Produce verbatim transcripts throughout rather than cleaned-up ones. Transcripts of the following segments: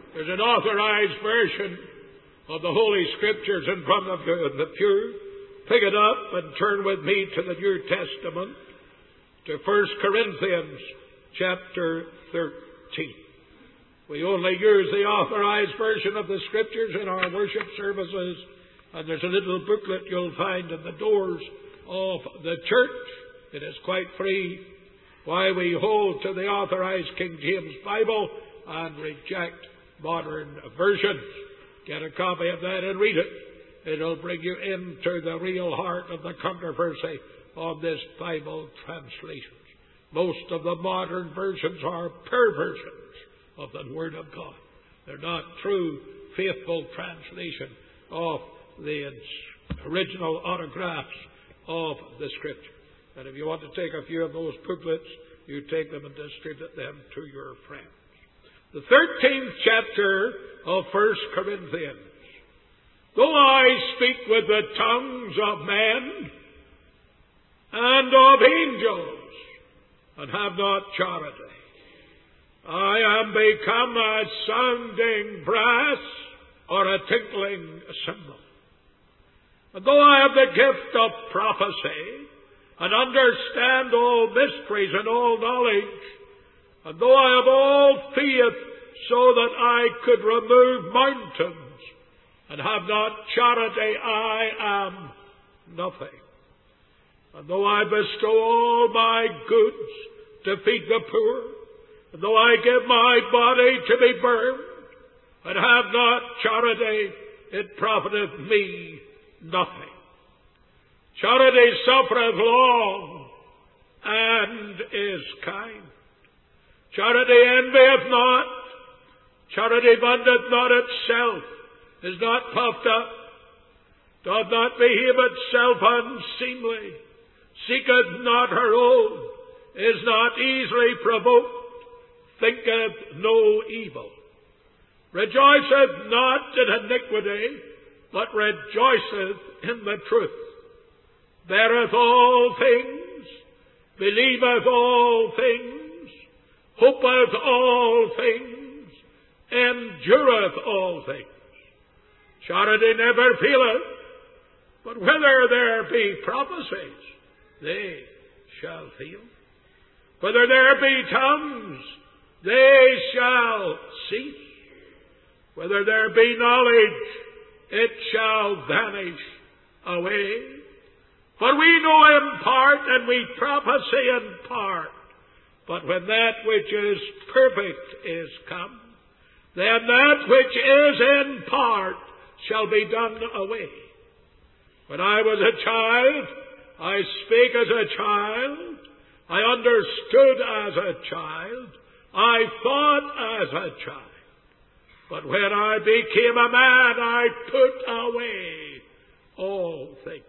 There's an authorized version of the Holy Scriptures in front of you in the pew. Pick it up and turn with me to the New Testament, to First Corinthians chapter thirteen. We only use the authorized version of the Scriptures in our worship services, and there's a little booklet you'll find in the doors of the church. It is quite free. Why we hold to the authorized King James Bible and reject modern versions. Get a copy of that and read it. It'll bring you into the real heart of the controversy on this Bible translation. Most of the modern versions are perversions of the Word of God. They're not true, faithful translation of the original autographs of the Scripture. And if you want to take a few of those booklets, you take them and distribute them to your friends. The thirteenth chapter of First Corinthians. Though I speak with the tongues of men and of angels, and have not charity, I am become a sounding brass or a tinkling cymbal. And though I have the gift of prophecy, and understand all mysteries and all knowledge, and though I have all faith so that I could remove mountains, and have not charity, I am nothing. And though I bestow all my goods to feed the poor, and though I give my body to be burned, and have not charity, it profiteth me nothing. Charity suffereth long, and is kind. Charity envieth not. Charity vaunteth not itself, is not puffed up, doth not behave itself unseemly, seeketh not her own, is not easily provoked, thinketh no evil, rejoiceth not in iniquity, but rejoiceth in the truth, beareth all things, believeth all things, hopeth all things, endureth all things. Charity never faileth, but whether there be prophecies, they shall fail. Whether there be tongues, they shall cease. Whether there be knowledge, it shall vanish away. For we know in part, and we prophesy in part. But when that which is perfect is come, then that which is in part shall be done away. When I was a child, I spake as a child, I understood as a child, I thought as a child. But when I became a man, I put away all things.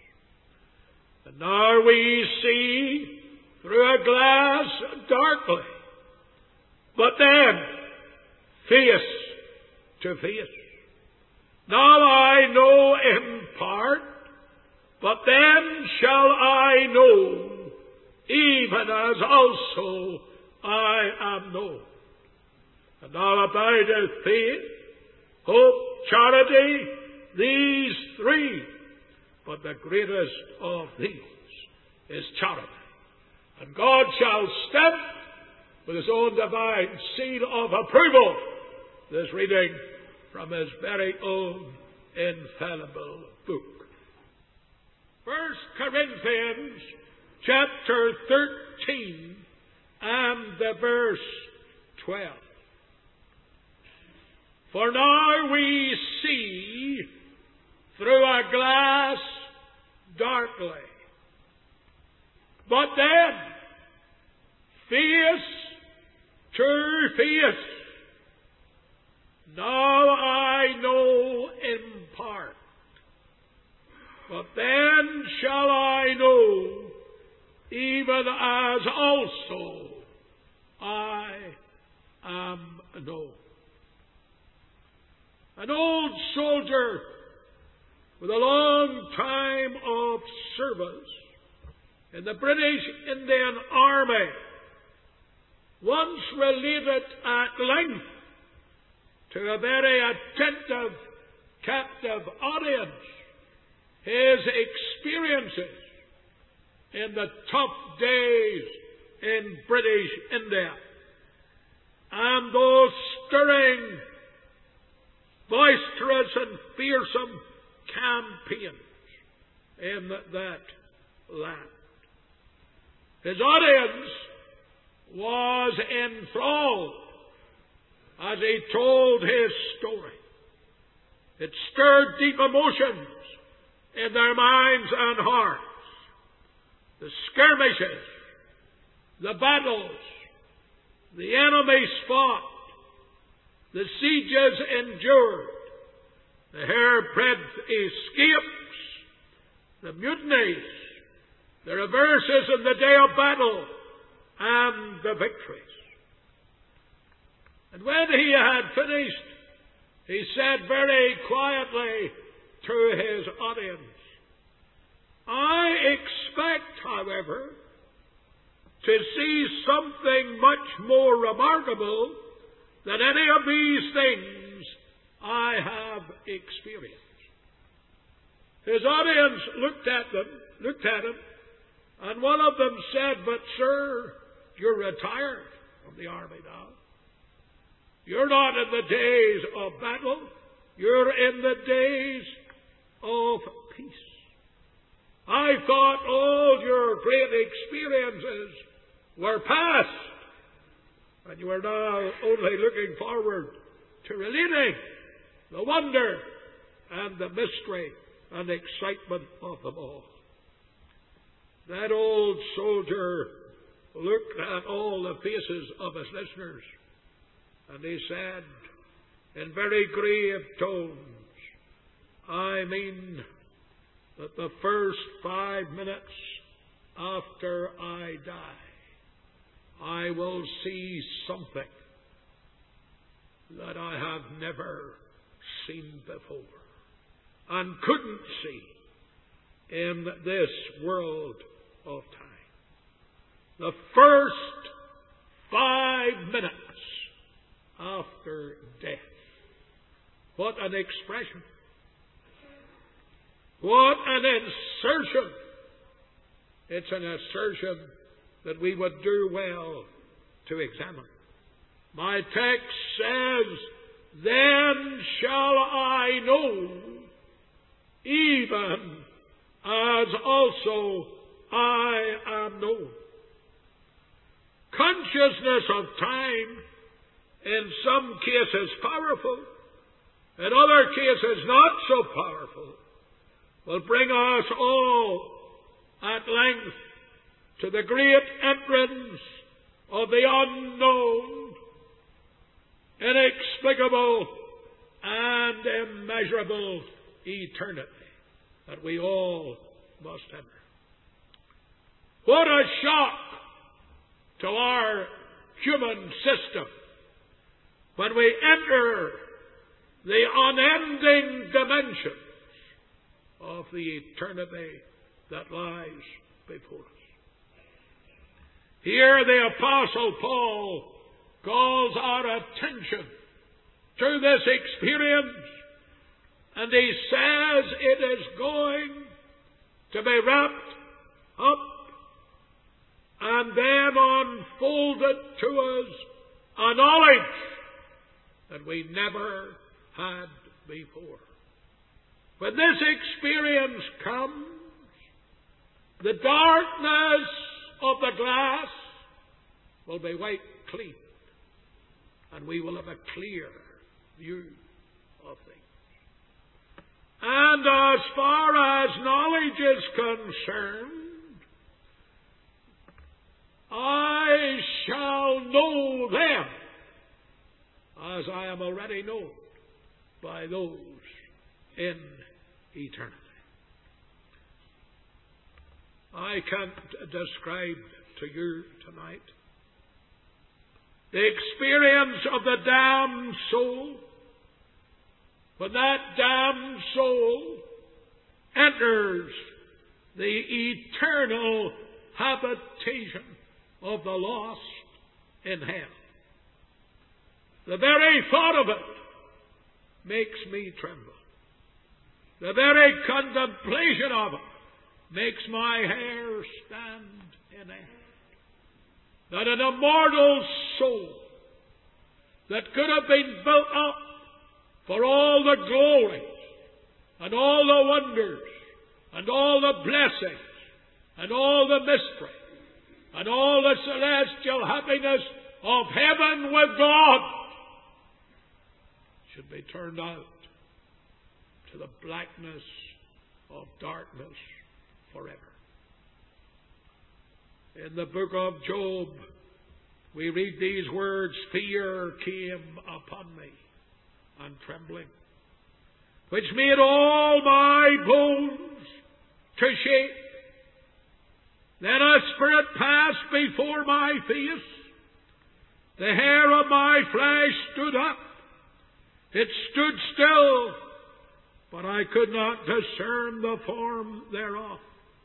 And now we see through a glass darkly, but then face to face. Now I know in part, but then shall I know, even as also I am known. And now abideth faith, hope, charity, these three. But the greatest of these is charity. And God shall stamp with His own divine seal of approval this reading from His very own infallible book. First Corinthians chapter thirteen and the verse twelve. For now we see through a glass darkly, but then face to face. Now I know in part, but then shall I know, even as also I am known. An old soldier with a long time of service in the British Indian Army once related at length to a very attentive, captive audience his experiences in the tough days in British India and those stirring, boisterous and fearsome campaigns in that land. His audience was enthralled as he told his story. It stirred deep emotions in their minds and hearts. The skirmishes, the battles, the enemies fought, the sieges endured, the hairbreadth escapes, the mutinies, the reverses in the day of battle, and the victories. And when he had finished, he said very quietly to his audience, I expect, however, to see something much more remarkable than any of these things I have experienced. His audience looked at them, looked at him, and one of them said, but sir, you're retired from the army now. You're not in the days of battle. You're in the days of peace. I thought all your great experiences were past, and you are now only looking forward to relating the wonder and the mystery and excitement of them all. That old soldier looked at all the faces of his listeners, and he said in very grave tones, I mean that the first five minutes after I die, I will see something that I have never seen before and couldn't see in this world of time. The first five minutes after death. What an expression. What an insertion. It's an assertion that we would do well to examine. My text says, then shall I know, even as also I am known. Consciousness of time, in some cases powerful, in other cases not so powerful, will bring us all at length to the great entrance of the unknown, inexplicable and immeasurable eternity that we all must enter. What a shock to our human system when we enter the unending dimensions of the eternity that lies before us. Here the Apostle Paul calls our attention to this experience, and he says it is going to be wrapped up and then unfolded to us a knowledge that we never had before. When this experience comes, the darkness of the glass will be wiped clean, and we will have a clear view of things. And as far as knowledge is concerned, I shall know them as I am already known by those in eternity. I can't describe to you tonight the experience of the damned soul when that damned soul enters the eternal habitation of the lost in hell. The very thought of it makes me tremble. The very contemplation of it makes my hair stand in air. That an immortal soul that could have been built up for all the glories and all the wonders and all the blessings and all the mystery and all the celestial happiness of heaven with God should be turned out to the blackness of darkness forever. In the book of Job, we read these words, "Fear came upon me, and trembling, which made all my bones to shake. Then a spirit passed before my face. The hair of my flesh stood up. It stood still, but I could not discern the form thereof.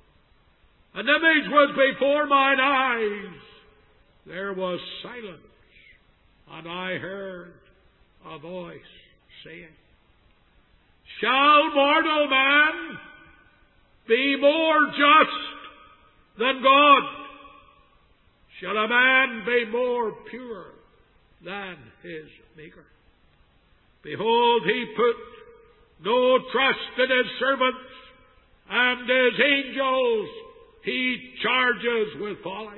An image was before mine eyes. There was silence, and I heard a voice saying, Shall mortal man be more just than God? Shall a man be more pure than his Maker? Behold, he put no trust in his servants, and his angels he charges with folly.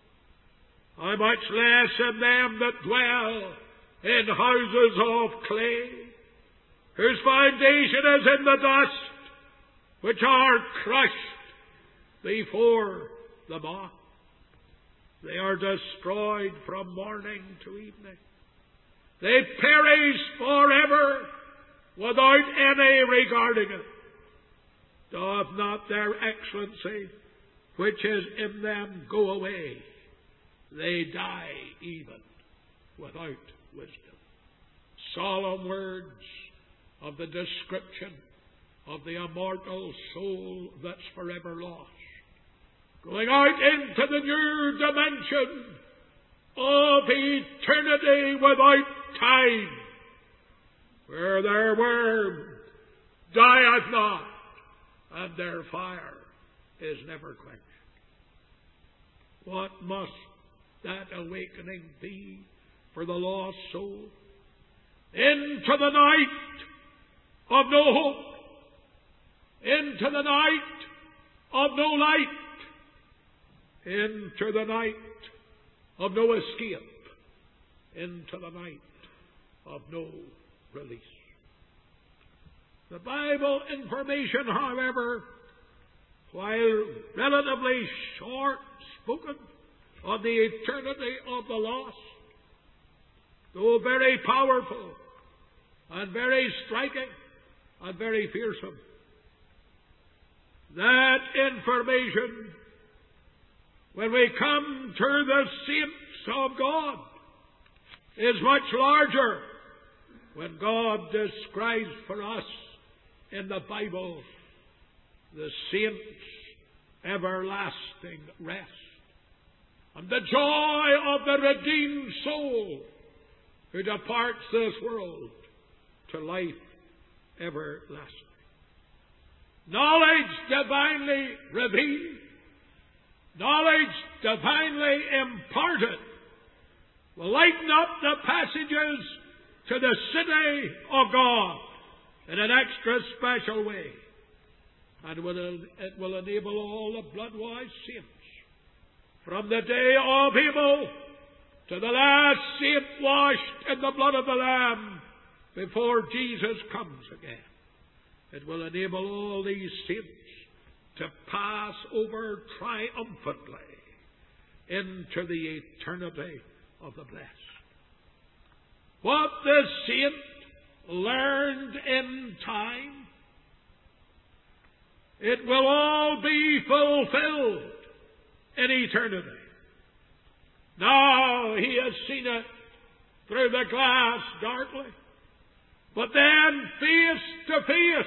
How much less in them that dwell in houses of clay, whose foundation is in the dust, which are crushed before the moth. They are destroyed from morning to evening. They perish forever without any regarding it. Doth not their excellency, which is in them, go away? They die even without wisdom. Solemn words of the description of the immortal soul that's forever lost, going out into the new dimension of eternity without time, where their worm dieth not, and their fire is never quenched. What must that awakening be for the lost soul? Into the night of no hope, into the night of no light, into the night of no escape, into the night of no release. The Bible information, however, while relatively short spoken of the eternity of the lost, though very powerful and very striking and very fearsome, that information, when we come to the saints of God, is much larger when God describes for us in the Bible the saints' everlasting rest and the joy of the redeemed soul who departs this world to life everlasting. Knowledge divinely revealed, knowledge divinely imparted, will lighten up the passages to the city of God in an extra special way, and it will enable all the blood-washed saints, from the day of Abel to the last saint washed in the blood of the Lamb before Jesus comes again. It will enable all these saints to pass over triumphantly into the eternity of the blessed. What the saint learned in time, it will all be fulfilled in eternity. Now he has seen it through the glass darkly, but then face to face.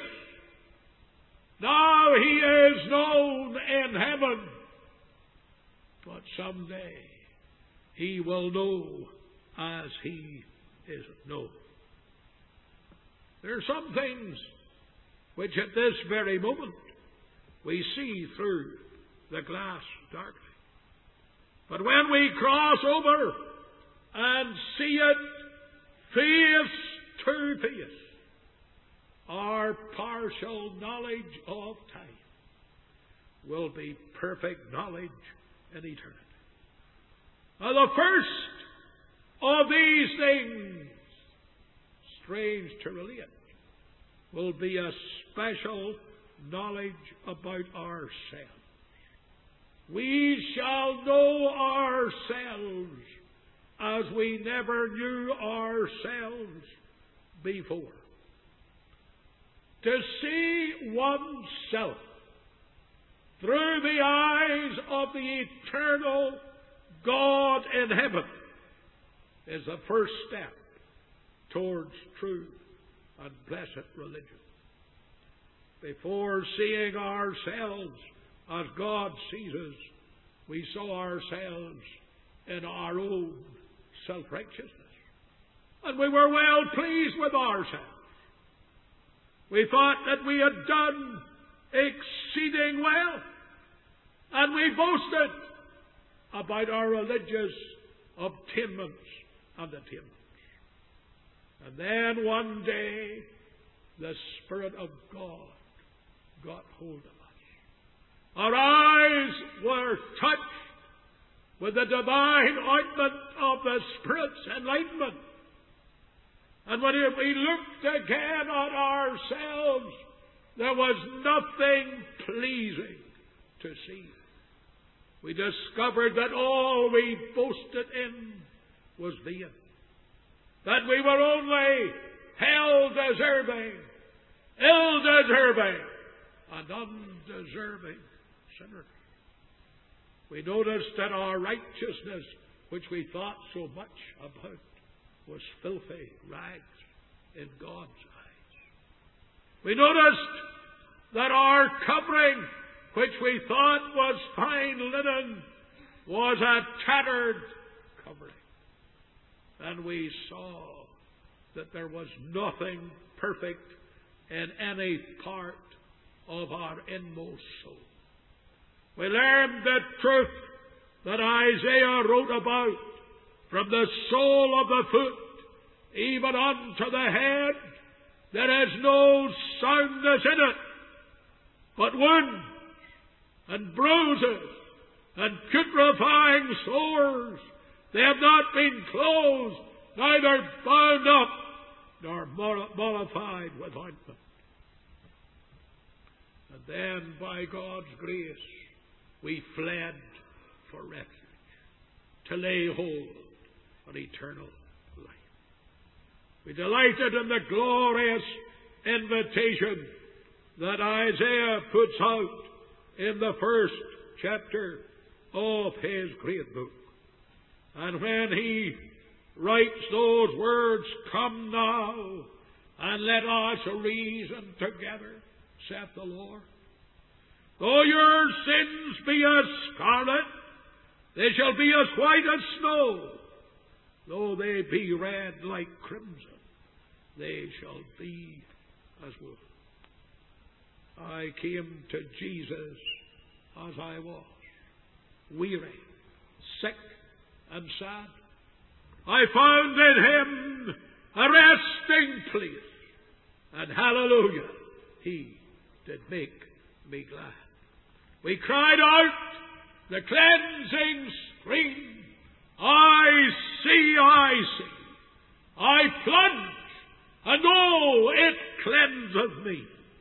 Now he is known in heaven, but someday he will know as he is known. There are some things which at this very moment we see through the glass darkly. But when we cross over and see it face to face, our partial knowledge of time will be perfect knowledge in eternity. Now, the first of these things, strange to relate, will be a special knowledge about ourselves. We shall know ourselves as we never knew ourselves before. To see oneself through the eyes of the eternal God in heaven is the first step towards true and blessed religion. Before seeing ourselves as God sees us, we saw ourselves in our own self-righteousness. And we were well pleased with ourselves. We thought that we had done exceeding well. And we boasted about our religious obtainments and attainments. And then one day, the Spirit of God got hold of us. Our eyes were touched with the divine ointment of the Spirit's enlightenment. And when we looked again at ourselves, there was nothing pleasing to see. We discovered that all we boasted in was vain. That we were only hell-deserving, ill-deserving, and undeserving sinners. We noticed that our righteousness, which we thought so much about, was filthy rags in God's eyes. We noticed that our covering, which we thought was fine linen, was a tattered covering. And we saw that there was nothing perfect in any part of our inmost soul. We learned the truth that Isaiah wrote about, from the sole of the foot even unto the head, there is no soundness in it, but wounds and bruises and putrefying sores. They have not been closed, neither bound up, nor mollified with ointment. And then, by God's grace, we fled for refuge, to lay hold on eternal life. We delighted in the glorious invitation that Isaiah puts out in the first chapter of his great book. And when he writes those words, "Come now, and let us reason together, saith the Lord. Though your sins be as scarlet, they shall be as white as snow. Though they be red like crimson, they shall be as wool." I came to Jesus as I was, weary, sick, and sad. I found in Him a resting place, and hallelujah, He did make me glad. We cried out the cleansing stream, "I see, I see. I plunge, and oh, it cleanseth me."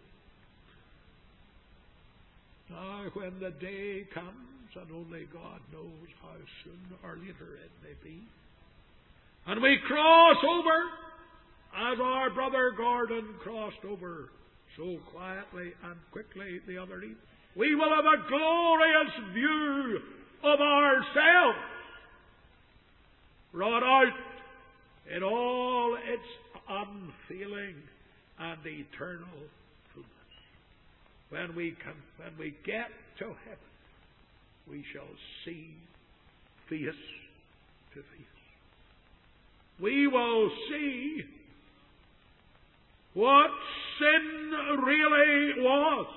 Now, when the day comes, and only God knows how soon or later it may be, and we cross over, as our brother Gordon crossed over so quietly and quickly the other evening, we will have a glorious view of ourselves, brought out in all its unfailing and eternal fullness. When we can, when we get to heaven, we shall see face to face. We will see what sin really was.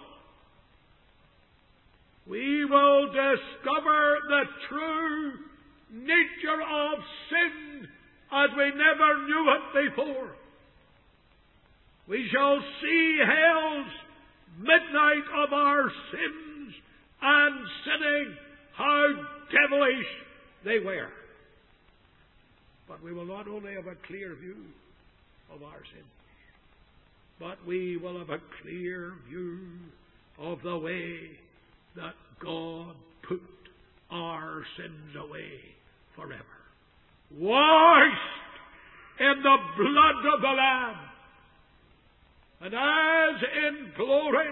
We will discover the true nature of sin as we never knew it before. We shall see hell's midnight of our sins and sinning, how devilish they were. But we will not only have a clear view of our sins, but we will have a clear view of the way that God put our sins away forever. Washed in the blood of the Lamb. And as in glory,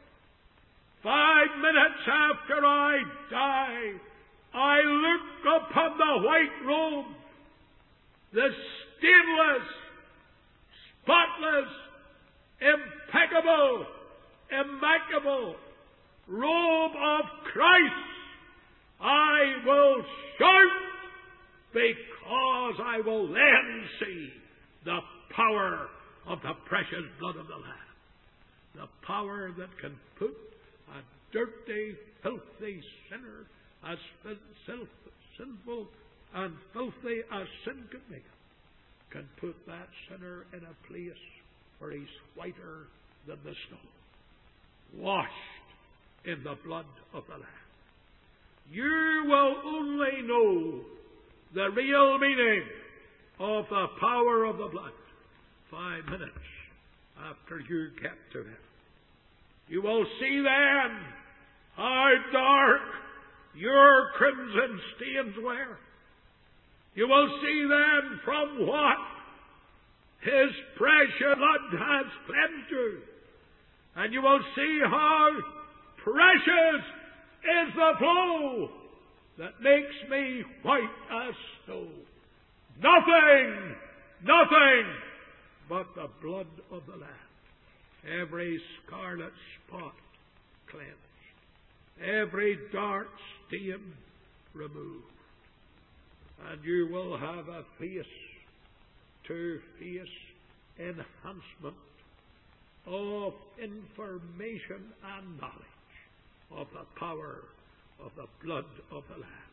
five minutes after I die, I look upon the white robe, the stainless, spotless, impeccable, immaculable robe of Christ, I will shout, because I will then see the power of the precious blood of the Lamb. The power that can put a dirty, filthy sinner, as sinful and filthy as sin can make him, can put that sinner in a place where he's whiter than the snow, washed in the blood of the Lamb. You will only know the real meaning of the power of the blood five minutes after you get to Him. You will see then how dark your crimson stains were. You will see then from what His precious blood has cleansed you. And you will see how precious is the flow that makes me white as snow. Nothing, nothing but the blood of the Lamb. Every scarlet spot cleansed. Every dark stain removed. And you will have a face-to-face enhancement of information and knowledge of the power of the blood of the Lamb.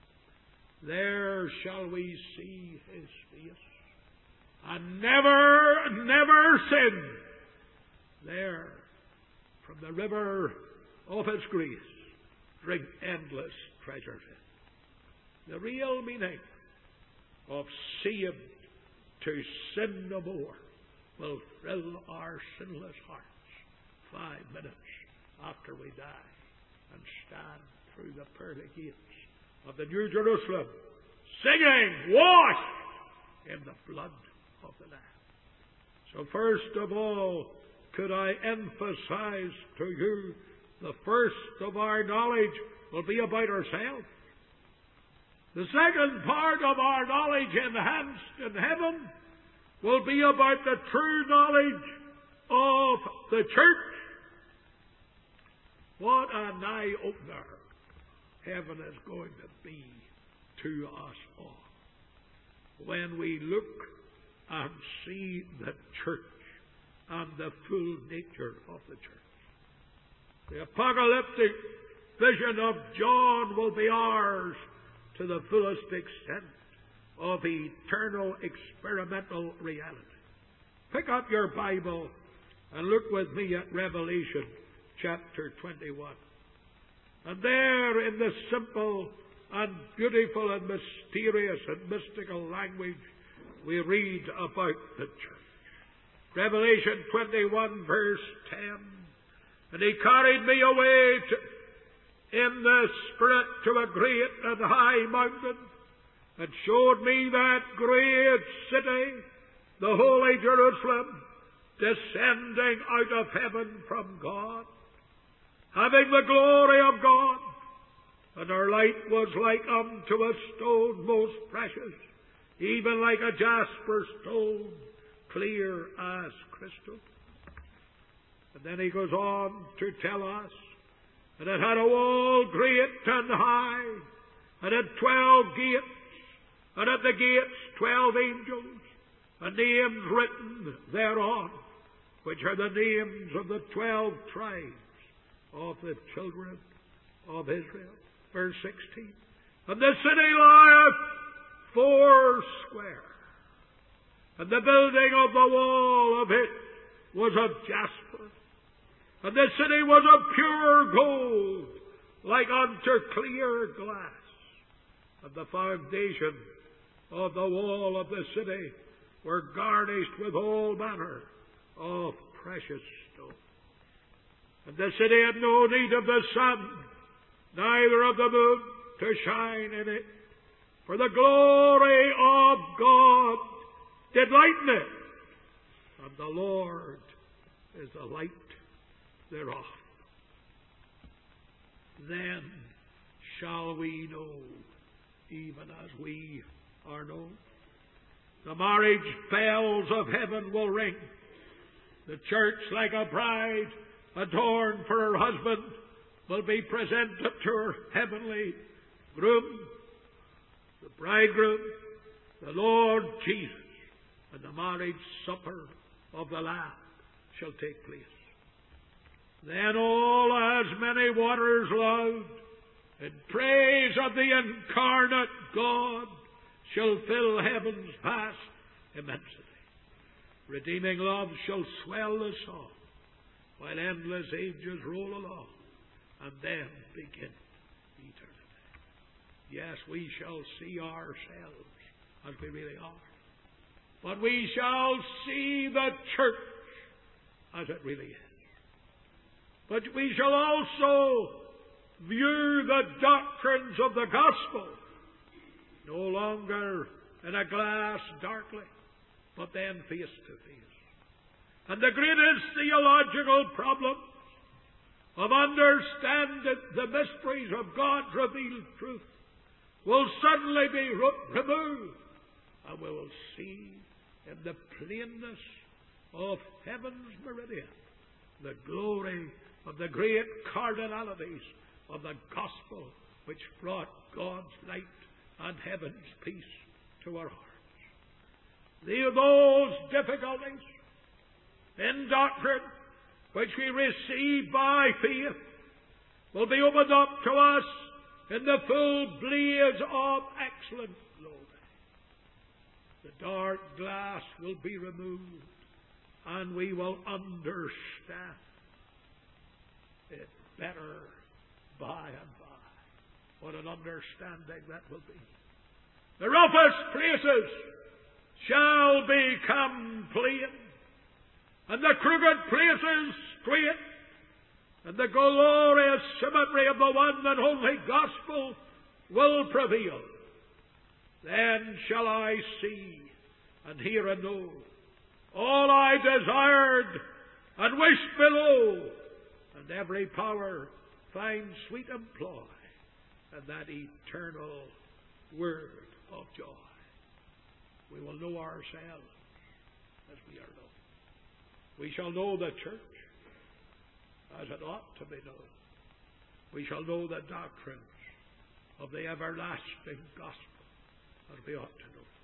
There shall we see His face, and never, never sin. There, from the river of His grace, drink endless treasures in. The real meaning of saved to sin no more will thrill our sinless hearts five minutes after we die and stand through the pearly gates of the New Jerusalem, singing, washed in the blood of the Lamb. So first of all, could I emphasize to you, the first of our knowledge will be about ourselves. The second part of our knowledge enhanced in heaven will be about the true knowledge of the church. What an eye-opener heaven is going to be to us all when we look and see the church and the full nature of the church. The apocalyptic vision of John will be ours to the fullest extent of eternal experimental reality. Pick up your Bible and look with me at Revelation chapter twenty-one. And there, in the simple and beautiful and mysterious and mystical language, we read about the church. Revelation twenty-one, verse ten. And He carried me away to, in the Spirit to a great and high mountain, and showed me that great city, the holy Jerusalem, descending out of heaven from God, having the glory of God. And her light was like unto a stone most precious, even like a jasper stone, clear as crystal. And then he goes on to tell us, and it had a wall great and high, and had twelve gates, and at the gates twelve angels, and names written thereon, which are the names of the twelve tribes of the children of Israel. Verse sixteen. And the city lieth four square, and the building of the wall of it was of jasper, and the city was of pure gold, like unto clear glass. And the foundation of the wall of the city were garnished with all manner of precious stone. And the city had no need of the sun, neither of the moon, to shine in it, for the glory of God did lighten it, and the Lord is the light thereof. Then shall we know, even as we are known. The marriage bells of heaven will ring. The church, like a bride adorned for her husband, will be presented to her heavenly groom, the bridegroom, the Lord Jesus, and the marriage supper of the Lamb shall take place. Then all as many waters loved in praise of the incarnate God shall fill heaven's vast immensity. Redeeming love shall swell the song, while endless ages roll along, and then begin eternity. Yes, we shall see ourselves as we really are, but we shall see the church as it really is. But we shall also view the doctrines of the gospel no longer in a glass darkly, but then face to face. And the greatest theological problem of understanding the mysteries of God's revealed truth will suddenly be removed, and we will see in the plainness of heaven's meridian the glory of the great cardinalities of the gospel which brought God's light and heaven's peace to our hearts. The, those difficulties in doctrine which we receive by faith will be opened up to us in the full blaze of excellent glory. The dark glass will be removed, and we will understand it better by and by. What an understanding that will be. The roughest places shall become plain, and the crooked places straight, and the glorious symmetry of the one and only gospel will prevail. Then shall I see and hear and know all I desired and wished below, and every power find sweet employ in that eternal word of joy. We will know ourselves as we are known. We shall know the church as it ought to be known. We shall know the doctrines of the everlasting gospel as we ought to know.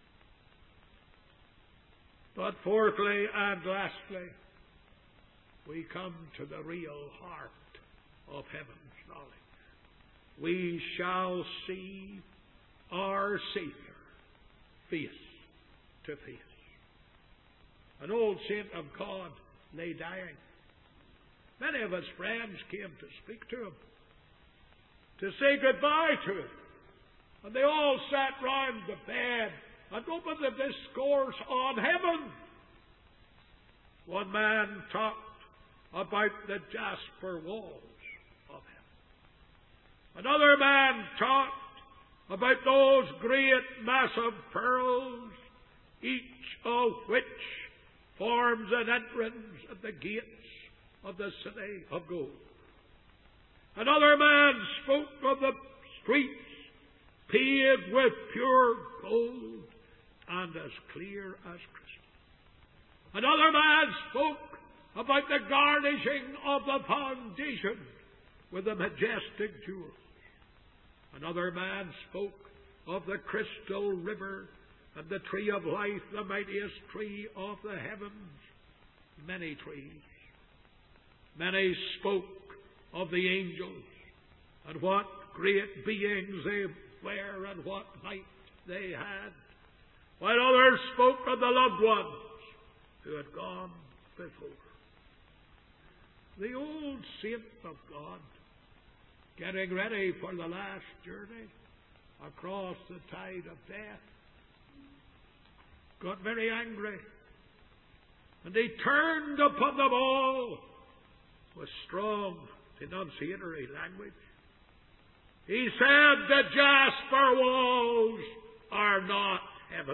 But fourthly and lastly, we come to the real heart of heaven's knowledge. We shall see our Savior face to face. An old saint of God lay dying. Many of his friends came to speak to him, to say goodbye to him. And they all sat round the bed and opened the discourse on heaven. One man talked about the jasper walls of heaven. Another man talked about those great massive pearls, each of which forms an entrance at the gates of the city of gold. Another man spoke of the streets paved with pure gold and as clear as crystal. Another man spoke about the garnishing of the foundation with the majestic jewels. Another man spoke of the crystal river and the tree of life, the mightiest tree of the heavens, many trees. Many spoke of the angels and what great beings they were and what might they had, while others spoke of the loved ones who had gone before. The old saint of God, getting ready for the last journey across the tide of death, got very angry, and he turned upon them all with strong denunciatory language. He said, the jasper walls are not heaven.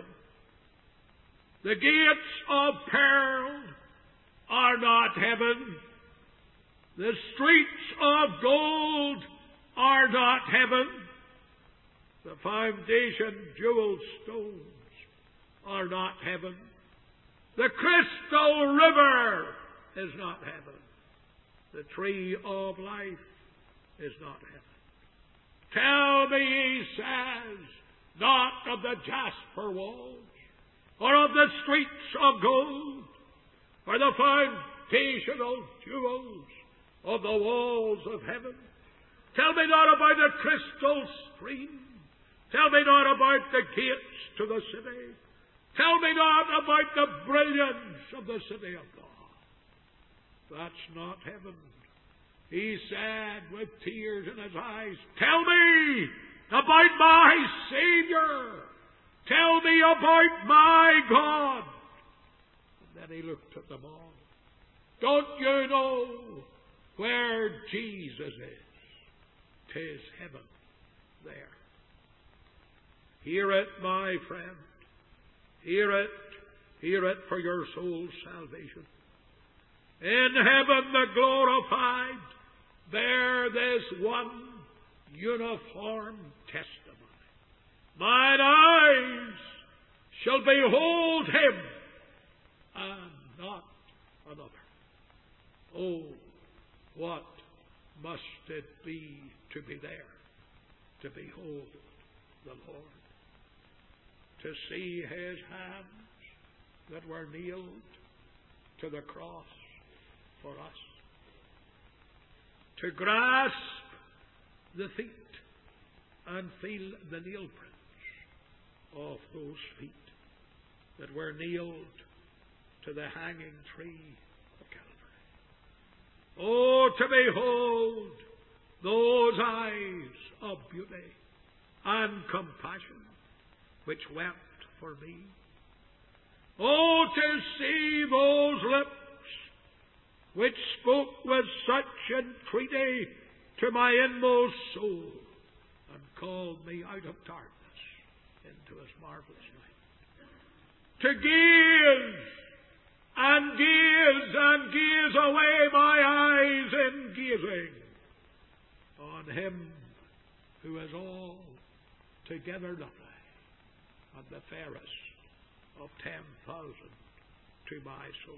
The gates of pearl are not heaven. The streets of gold are not heaven. The foundation jewel stones are not heaven. The crystal river is not heaven. The tree of life is not heaven. Tell me, he says, not of the jasper walls, or of the streets of gold, or the foundational jewels of the walls of heaven. Tell me not about the crystal stream. Tell me not about the gates to the city. Tell me not about the brilliance of the city of God. That's not heaven. He said with tears in his eyes, tell me about my Savior. Tell me about my God. And then he looked at them all. Don't you know where Jesus is? 'Tis heaven there. Hear it, my friend. Hear it. Hear it for your soul's salvation. In heaven the glorified bear this one uniform testimony. Mine eyes shall behold him and not another. Oh, what must it be to be there, to behold the Lord, to see his hands that were nailed to the cross for us, to grasp the feet and feel the nail prints of those feet that were nailed to the hanging tree of Calvary. Oh, to behold those eyes of beauty and compassion which wept for me. Oh, to see those lips which spoke with such entreaty to my inmost soul and called me out of darkness into his marvelous light. To gaze and gaze and gaze away my eyes in gazing on him who is all together lovely and the fairest of ten thousand to my soul.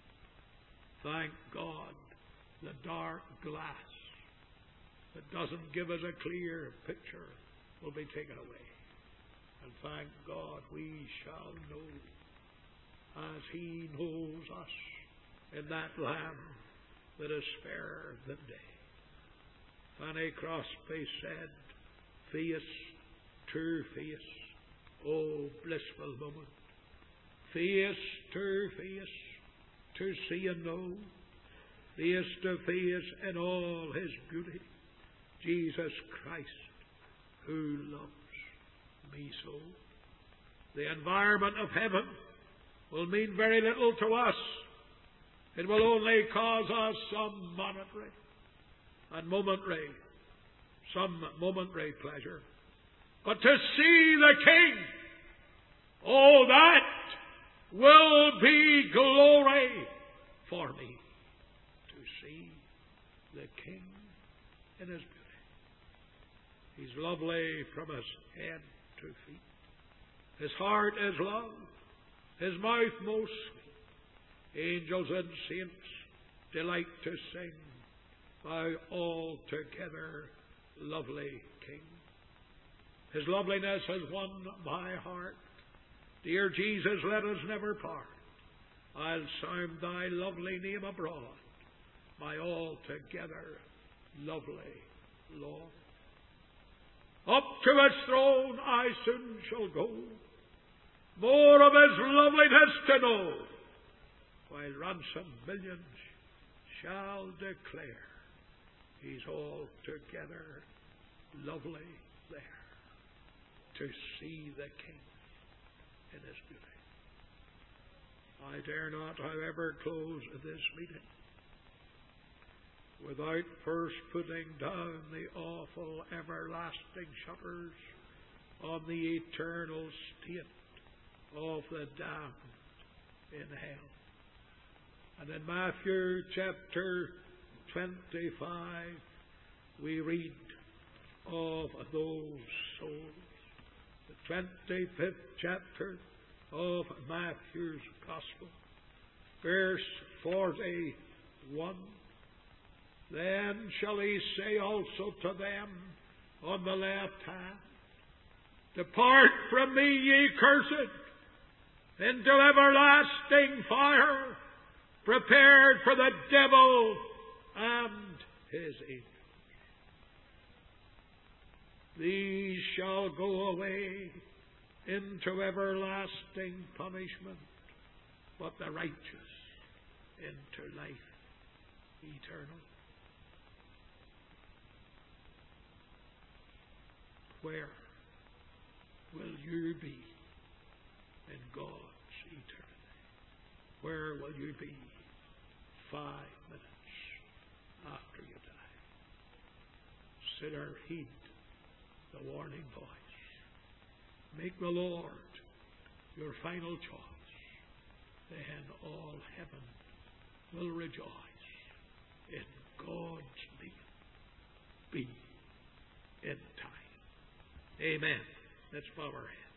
Thank God the dark glass that doesn't give us a clear picture will be taken away. And thank God we shall know as he knows us in that land that is fairer than day. Fanny Crosby said, face to face, oh blissful moment, face to face, to see and know, face to face in all his beauty, Jesus Christ, who loves me so. The environment of heaven will mean very little to us. It will only cause us some momentary and momentary, some momentary pleasure. But to see the King, oh, that will be glory for me. To see the King in his beauty. He's lovely from his head to feet. His heart is love. His mouth most sweet. Angels and saints delight to sing, thou altogether lovely King. His loveliness has won my heart. Dear Jesus, let us never part. I'll sound thy lovely name abroad, my altogether lovely Lord. Up to his throne I soon shall go, more of his loveliness to know, while ransomed millions shall declare he's altogether lovely there, to see the King in his beauty. I dare not, however, close this meeting without first putting down the awful everlasting shutters on the eternal state of the damned in hell. And in Matthew chapter twenty-five we read of those souls. The twenty-fifth chapter of Matthew's Gospel, verse forty-one. Then shall he say also to them on the left hand, Depart from me, ye cursed, into everlasting fire, prepared for the devil and his angels. These shall go away into everlasting punishment, but the righteous into life eternal. Where will you be in God's eternity? Where will you be five minutes after you die? Sinner, heed the warning voice. Make the Lord your final choice. Then all heaven will rejoice in God's name. Be in time. Amen. Let's bow our heads.